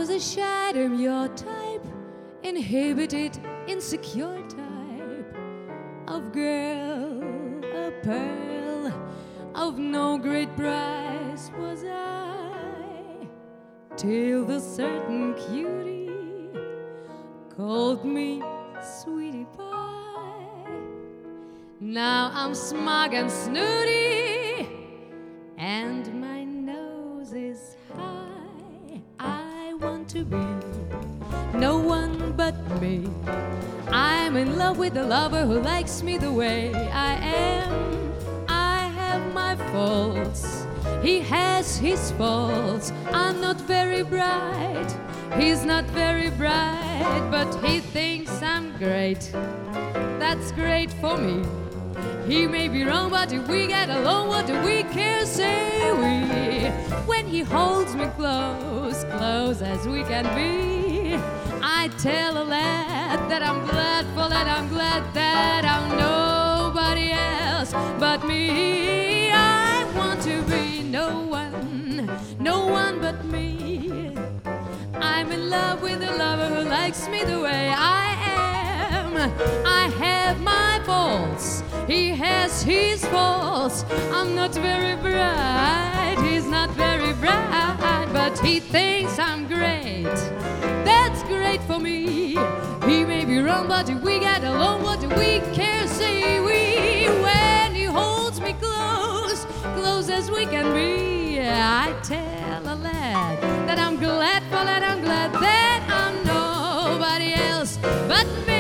was a shy, demure type, inhibited, insecure type of girl, a pearl of no great price was I, till the certain cutie called me sweetie pie. Now I'm smug and snooty, and my nose is high. I want to be no one but me. I'm in love with a lover who likes me the way I am. I have my faults, he has his faults. I'm not very bright, he's not very bright, but he thinks I'm great. That's great for me. He may be wrong, but if we get along, what do we care, say we? When he holds me close, close as we can be, I tell a lad that I'm glad for that, I'm glad that I'm nobody else but me. I want to be no one but me. I'm in love with a lover who likes me the way I am. I have my faults, he has his faults. I'm not very bright, he's not very bright, but he thinks I'm great. That's great for me. He may be wrong, but if we get along, what do we care, say we? When he holds me close, close as we can be, I tell a lad that I'm glad for that, I'm glad that I'm nobody else but me.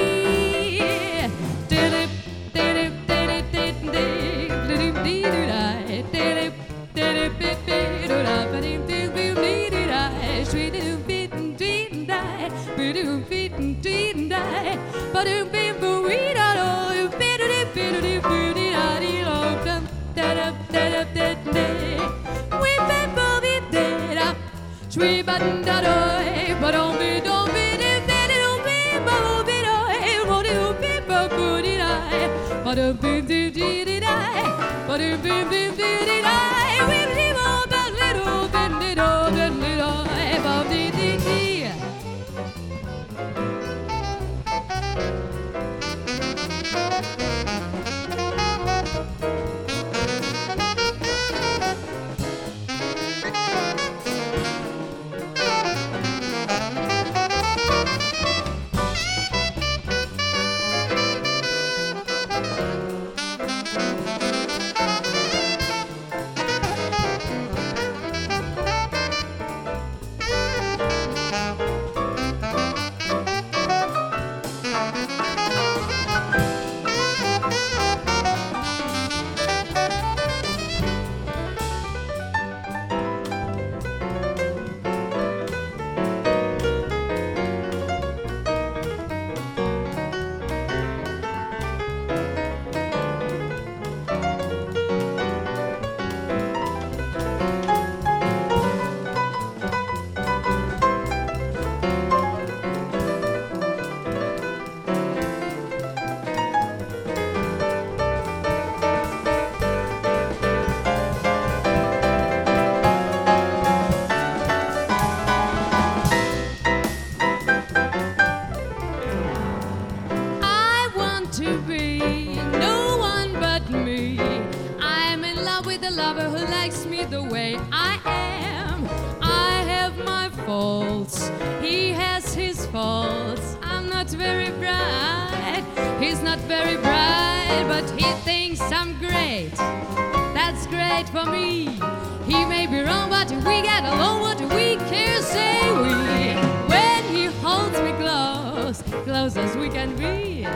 He's not very bright, but he thinks I'm great. That's great for me. He may be wrong, but if we get along, what do we care, say we? When he holds me close, close as we can be,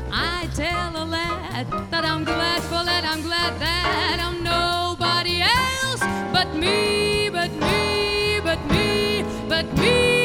I tell a lad that I'm glad for that, I'm glad that I'm nobody else but me, but me, but me, but me.